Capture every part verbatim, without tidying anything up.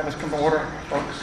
let's come to order, folks.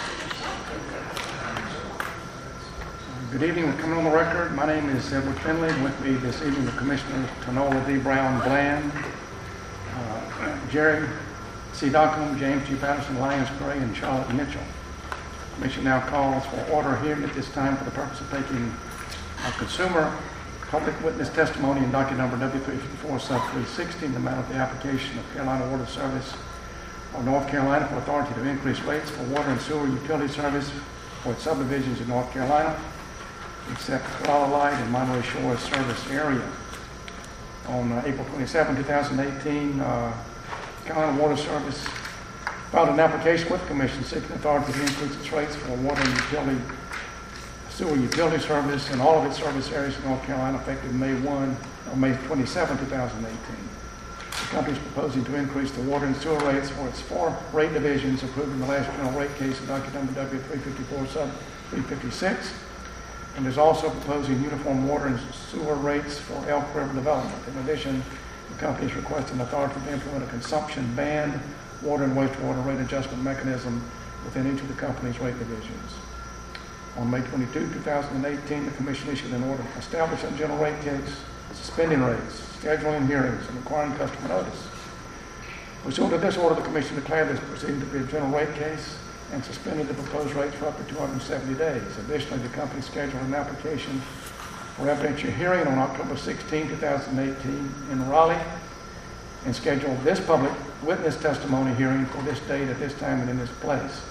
Good evening. We're coming on the record. My name is Edward Finley. With me this evening, the Commissioner Tanola D. Brown Bland, uh, Jerry C. Dockham, James G. Patterson, Lyons Gray, and Charlotte Mitchell. The Commission now calls for order hearing at this time for the purpose of taking a consumer public witness testimony in docket number W three fifty-four sub three sixty in the matter of the application of Carolina Water Service of North Carolina for authority to increase rates for water and sewer utility service for its subdivisions in North Carolina, except Raleigh and Monterey Shores service area. On uh, April twenty-seventh, two thousand eighteen, uh, Carolina Water Service filed an application with the Commission seeking authority to increase its rates for water and utility, sewer utility service in all of its service areas in North Carolina effective May first or May twenty-seventh, two thousand eighteen. The company is proposing to increase the water and sewer rates for its four rate divisions approved in the last general rate case of docket number W three fifty-four sub three fifty-six, and is also proposing uniform water and sewer rates for Elk River development. In addition, the company is requesting authority to implement a consumption band water and wastewater rate adjustment mechanism within each of the company's rate divisions. On May twenty-second, two thousand eighteen, the Commission issued an order establishing a general rate case, suspending rates, scheduling hearings, and requiring customer notice. Pursuant to this order, the Commission declared this proceeding to be a general rate case and suspended the proposed rates for up to two hundred seventy days. Additionally, the company scheduled an application for evidentiary hearing on October sixteenth, two thousand eighteen in Raleigh, and scheduled this public witness testimony hearing for this date at this time and in this place.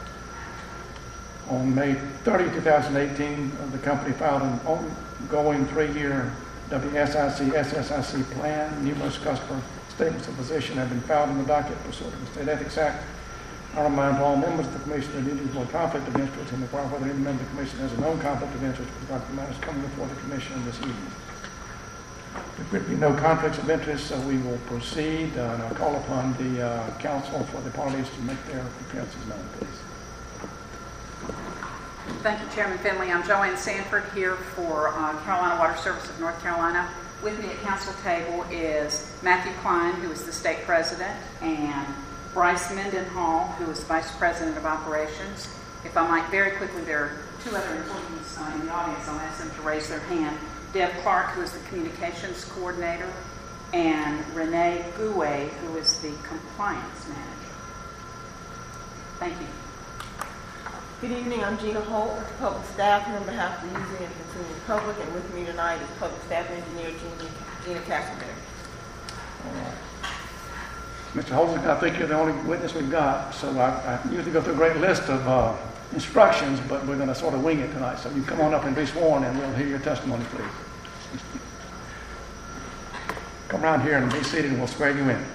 On May thirtieth, two thousand eighteen, the company filed an ongoing three-year W S I C S S I C plan. Numerous customer statements of position have been filed in the docket pursuant to the State Ethics Act. I remind all members of the Commission that any more conflict of interest and inquire whether any member of the Commission has a known conflict of interest with regard to the matters coming before the Commission this evening. There could be no conflicts of interest, so we will proceed, uh, and I'll call upon the uh, counsel for the parties to make their appearances known, please. Thank you, Chairman Finley. I'm Joanne Sanford here for uh, Carolina Water Service of North Carolina. With me at council table is Matthew Klein, who is the state president, and Bryce Mendenhall, who is vice president of operations. If I might very quickly, there are two other employees uh, in the audience. I'll ask them to raise their hand. Deb Clark, who is the communications coordinator, and Renee Gouet, who is the compliance manager. Thank you. Good evening, I'm Gina Holt, public staff here on behalf of the using and consuming public, and with me tonight is public staff engineer Gina, Gina Castleberry. All right. Mister Holden, I think you're the only witness we've got, so I, I usually go through a great list of uh, instructions, but we're going to sort of wing it tonight. So you come on up and be sworn, and we'll hear your testimony, please. Come around here and be seated, and we'll swear you in.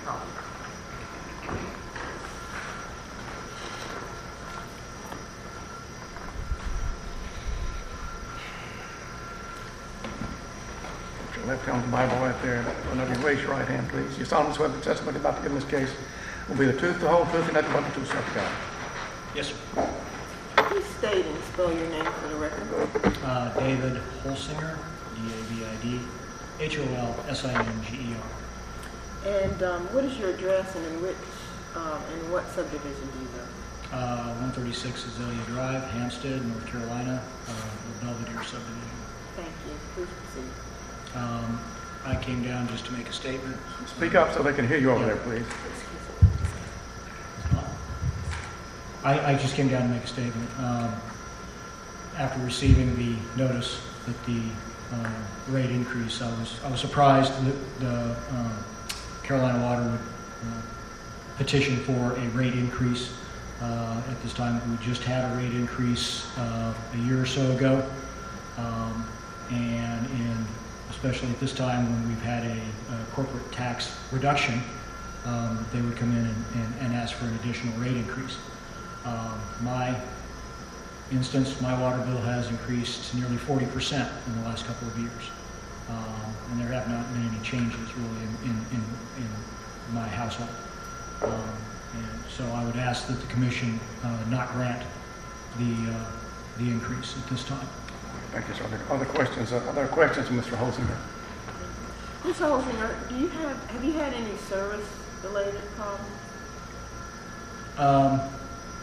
Left hand on the Bible right there. Whenever you raise your right hand, please. You solemnly swear the testimony about to give in this case will be the truth, the whole truth, and nothing but the truth, so help you God. Yes, sir. Please state and spell your name for the record. Uh, David Holsinger, D A V I D, H O L S I N G E R. And um, what is your address, and in which um, and what subdivision do you live? Uh, one thirty-six Azalea Drive, Hampstead, North Carolina, uh, the Belvedere subdivision. Thank you. Please proceed. Um, I came down just to make a statement. Speak up so they can hear you over Yeah. there, please. I, I just came down to make a statement. Um, after receiving the notice that the uh, rate increase, I was I was surprised that the uh, Carolina Water would uh, petition for a rate increase uh, at this time. We just had a rate increase uh, a year or so ago, um, and in especially at this time when we've had a, a corporate tax reduction, um, they would come in and, and, and ask for an additional rate increase. Um, my instance, my water bill has increased nearly forty percent in the last couple of years. Um, and there have not been any changes really in, in, in, in my household. Um, and so I would ask that the Commission uh, not grant the, uh, the increase at this time. Thank you, sir. Are there other questions? Uh, other questions, Mister Holsinger? Mister Holsinger, do you have have you had any service-related problems? Um,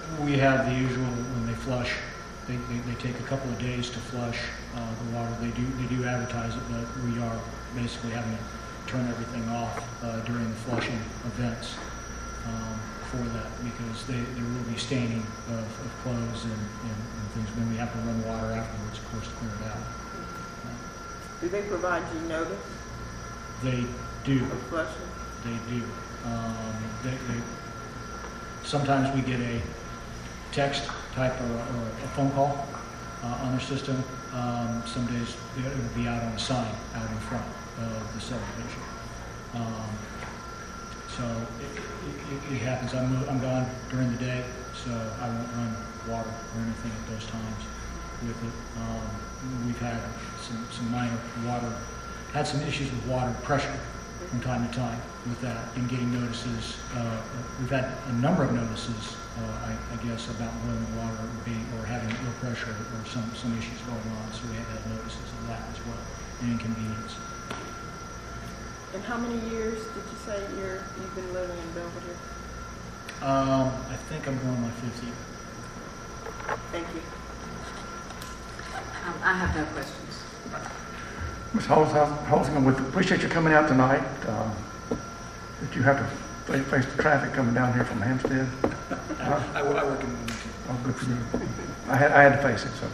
We have the usual, when they flush, they, they, they take a couple of days to flush uh, the water. They do, they do advertise it, but we are basically having to turn everything off uh, during the flushing events um, for that, because they, there will be staining of, of clothes and, and, and things when we have to run water afterwards, of course, to clear it out. Do they provide you notice They do. of flushing? They do. Um, they, they, sometimes we get a text type or, or a phone call uh, on their system. Um, some days it will be out on a sign out in front of the subdivision. Um, so it, it, it happens. I'm, I'm gone during the day, so I won't run water or anything at those times with it. Um, we've had some, some minor water, had some issues with water pressure from time to time with that, and getting notices. Uh, we've had a number of notices, uh, I, I guess, about boiling water or, being, or having low pressure or some, some issues going on. So we have had notices of that as well, and inconvenience. And how many years did you say you're, you've been living in Belvedere? Um, I think I'm going my fifth year. Thank you. Um, I have no questions. Miz Holsinger, we appreciate you coming out tonight. Uh, Did you have to fa- face the traffic coming down here from Hampstead? I, I, I work in Wilmington. Oh, good for you. I had, I had to face it, so.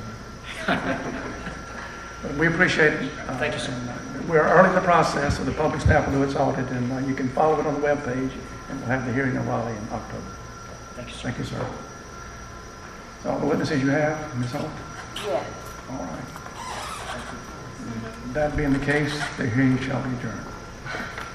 But we appreciate it. Uh, Thank you, sir. and, uh, We're early in the process, so the public staff will do its audit, and uh, you can follow it on the webpage, and we'll have the hearing in Raleigh in October. Thank you, sir. Thank you, sir. So all the witnesses you have, Miz Holt? Yes. All right. That being the case, the hearing shall be adjourned.